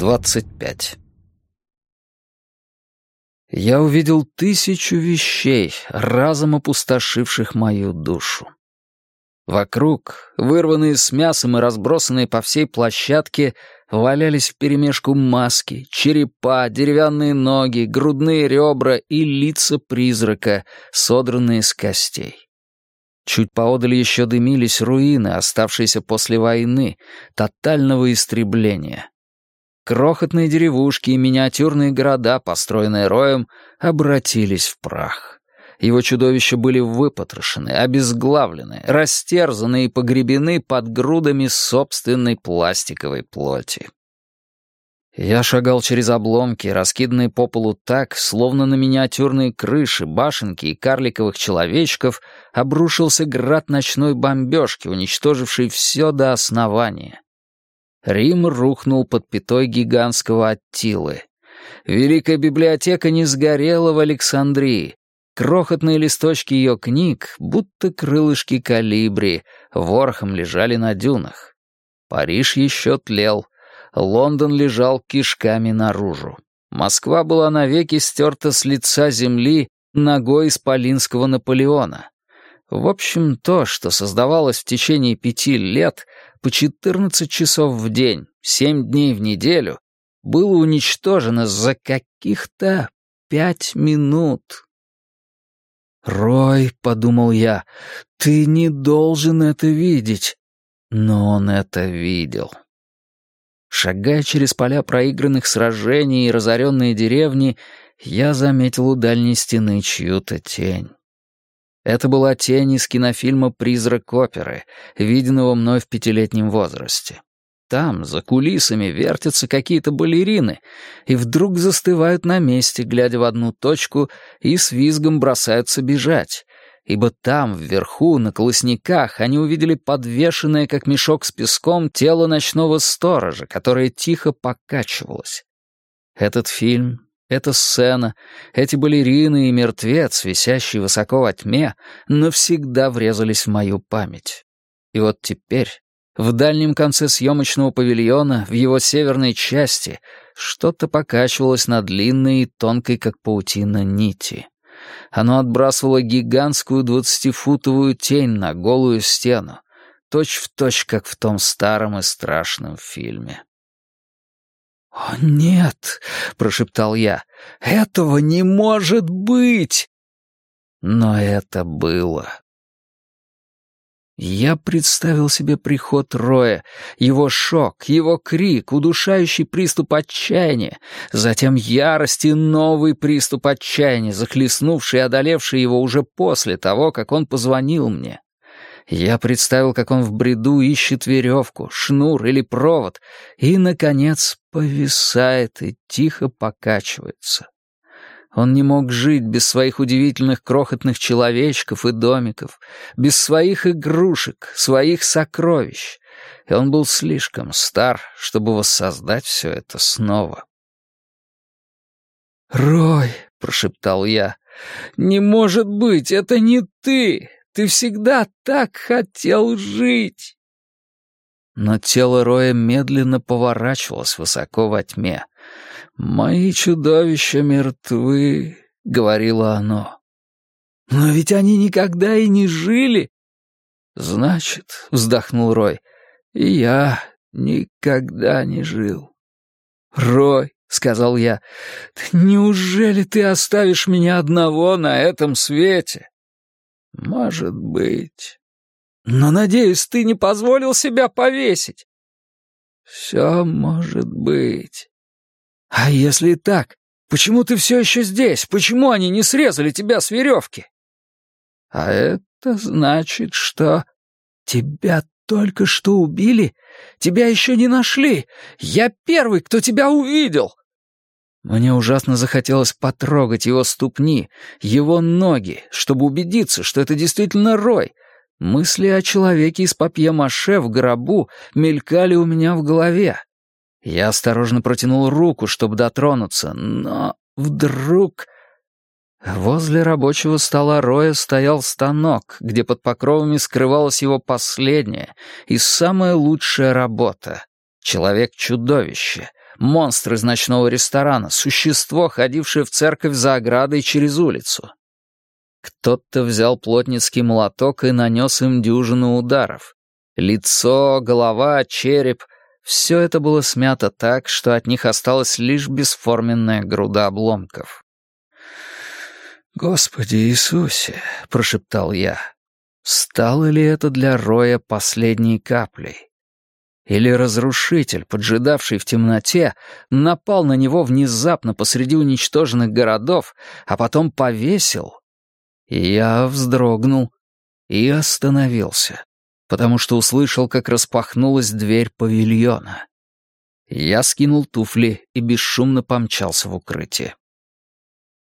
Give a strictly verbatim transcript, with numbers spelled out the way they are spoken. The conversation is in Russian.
двадцать пять. Я увидел тысячу вещей, разом опустошивших мою душу. Вокруг, вырванные с мясом и разбросанные по всей площадке, валялись вперемешку маски, черепа, деревянные ноги, грудные ребра и лица призрака, содранные с костей. Чуть поодаль еще дымились руины, оставшиеся после войны, тотального истребления. Крохотные деревушки и миниатюрные города, построенные Роем, обратились в прах. Его чудовища были выпотрошены, обезглавлены, растерзаны и погребены под грудами собственной пластиковой плоти. Я шагал через обломки, раскиданные по полу так, словно на миниатюрные крыши, башенки и карликовых человечков обрушился град ночной бомбежки, уничтоживший все до основания. Рим рухнул под пятой гигантского Аттилы. Великая библиотека не сгорела в Александрии. Крохотные листочки ее книг, будто крылышки колибри, ворохом лежали на дюнах. Париж еще тлел. Лондон лежал кишками наружу. Москва была навеки стерта с лица земли ногой исполинского Наполеона. В общем, то, что создавалось в течение пяти лет, по четырнадцать часов в день, семь дней в неделю, было уничтожено за каких-то пять минут. «Рой», — подумал я, — «ты не должен это видеть». Но он это видел. Шагая через поля проигранных сражений и разоренные деревни, я заметил у дальней стены чью-то тень. Это была тень из кинофильма «Призрак оперы», виденного мной в пятилетнем возрасте. Там, за кулисами, вертятся какие-то балерины и вдруг застывают на месте, глядя в одну точку, и с визгом бросаются бежать, ибо там, вверху, на колосниках, они увидели подвешенное, как мешок с песком, тело ночного сторожа, которое тихо покачивалось. Этот фильм, эта сцена, эти балерины и мертвец, висящий высоко во тьме, навсегда врезались в мою память. И вот теперь, в дальнем конце съемочного павильона, в его северной части, что-то покачивалось на длинной и тонкой, как паутина, нити. Оно отбрасывало гигантскую двадцатифутовую тень на голую стену, точь-в-точь, как в том старом и страшном фильме. «О, нет!» — прошептал я. «Этого не может быть!» Но это было. Я представил себе приход Роя, его шок, его крик, удушающий приступ отчаяния, затем ярость и новый приступ отчаяния, захлестнувший и одолевший его уже после того, как он позвонил мне. Я представил, как он в бреду ищет веревку, шнур или провод, и, наконец, повисает и тихо покачивается. Он не мог жить без своих удивительных крохотных человечков и домиков, без своих игрушек, своих сокровищ, и он был слишком стар, чтобы воссоздать все это снова. «Рой», — прошептал я, — «не может быть, это не ты! Ты всегда так хотел жить!» Но тело Роя медленно поворачивалось высоко во тьме. «Мои чудовища мертвы», — говорило оно. «Но ведь они никогда и не жили». «Значит», — вздохнул Рой, — «и я никогда не жил». «Рой», — сказал я, — «неужели ты оставишь меня одного на этом свете?» «Может быть. Но, надеюсь, ты не позволил себя повесить?» «Все может быть». «А если так, почему ты все еще здесь? Почему они не срезали тебя с веревки?» «А это значит, что...» «Тебя только что убили? Тебя еще не нашли? Я первый, кто тебя увидел!» Мне ужасно захотелось потрогать его ступни, его ноги, чтобы убедиться, что это действительно Рой. Мысли о человеке из папье-маше в гробу мелькали у меня в голове. Я осторожно протянул руку, чтобы дотронуться, но вдруг... Возле рабочего стола Роя стоял станок, где под покровами скрывалась его последняя и самая лучшая работа — Человек-чудовище, монстр из ночного ресторана, существо, ходившее в церковь за оградой через улицу. Кто-то взял плотницкий молоток и нанес им дюжину ударов. Лицо, голова, череп — все это было смято так, что от них осталась лишь бесформенная груда обломков. «Господи Иисусе!» — прошептал я. «Стало ли это для Роя последней каплей? Или разрушитель, поджидавший в темноте, напал на него внезапно посреди уничтоженных городов, а потом повесил?» Я вздрогнул и остановился, потому что услышал, как распахнулась дверь павильона. Я скинул туфли и бесшумно помчался в укрытие.